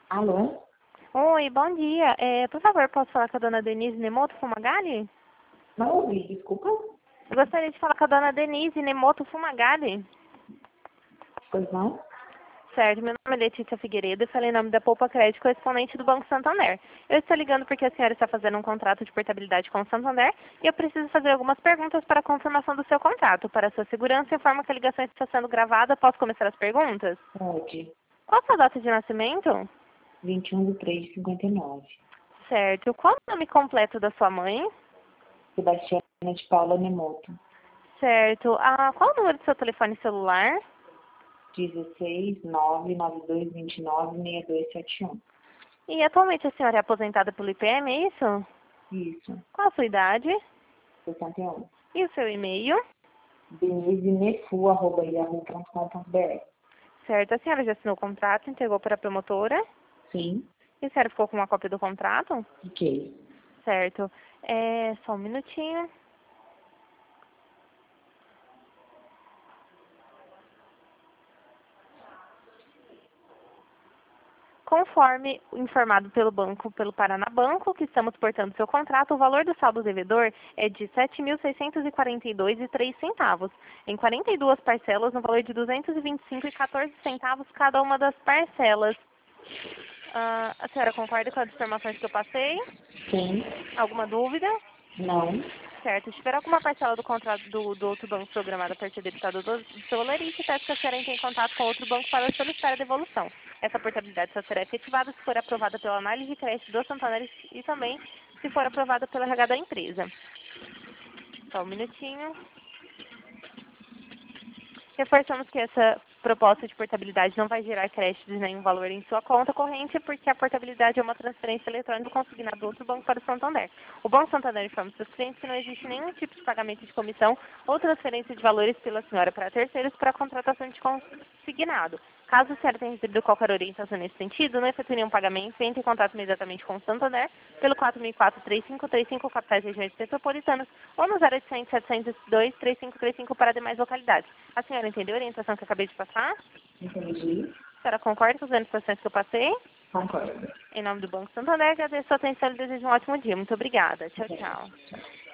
Alô? Oi, bom dia. Por favor, posso falar com a dona Denise Nemoto Fumagalli? Não ouvi, desculpa. Eu gostaria de falar com a dona Denise Nemoto Fumagalli. Pois não? Certo, meu nome é Letícia Figueiredo e falei em nome da Poupa Crédito, correspondente do Banco Santander. Eu estou ligando porque a senhora está fazendo um contrato de portabilidade com o Santander e eu preciso fazer algumas perguntas para a confirmação do seu contrato. Para a sua segurança, informo que a ligação está sendo gravada. Posso começar as perguntas? Pode. Qual a sua data de nascimento? 21/3/59. Certo. Qual o nome completo da sua mãe? Sebastiana de Paula Nemoto. Certo. Qual o número do seu telefone celular? 16 99229 6271. E atualmente a senhora é aposentada pelo IPM, é isso? Isso. Qual a sua idade? 61. E o seu e-mail? denisenefu@yahoo.com.br. Certo. A senhora já assinou o contrato, entregou para a promotora? Sim. E a senhora ficou com uma cópia do contrato? Ok. Certo. Só um minutinho. Conforme informado pelo banco, pelo Paraná Banco, que estamos portando seu contrato, o valor do saldo devedor é de R$ 7.642,03, em 42 parcelas, no valor de R$ 225,14 cada uma das parcelas. A senhora concorda com as informações que eu passei? Sim. Alguma dúvida? Não. Certo. Se tiver alguma parcela do contrato do outro banco programada a partir debitado do seu lerite, peço que a senhora entre em contato com outro banco para solicitar a devolução. Essa portabilidade só será efetivada se for aprovada pela análise de crédito do Santander e também se for aprovada pela RH da empresa. Só um minutinho. Reforçamos que essa proposta de portabilidade não vai gerar crédito de nenhum valor em sua conta corrente, porque a portabilidade é uma transferência eletrônica consignada do outro banco para o Santander. O Banco Santander informa seus clientes que não existe nenhum tipo de pagamento de comissão ou transferência de valores pela senhora para terceiros para a contratação de consignado. Caso a senhora tenha recebido qualquer orientação nesse sentido, não efetue nenhum pagamento, entre em contato imediatamente com o Santander pelo 4004-3535, capitais e regiões metropolitanas, ou no 0800 702 3535 para demais localidades. A senhora entendeu a orientação que eu acabei de passar? Entendi. A senhora concorda com as orientações que eu passei? Concordo. Em nome do Banco Santander, agradeço a sua atenção e desejo um ótimo dia. Muito obrigada. Tchau, tchau.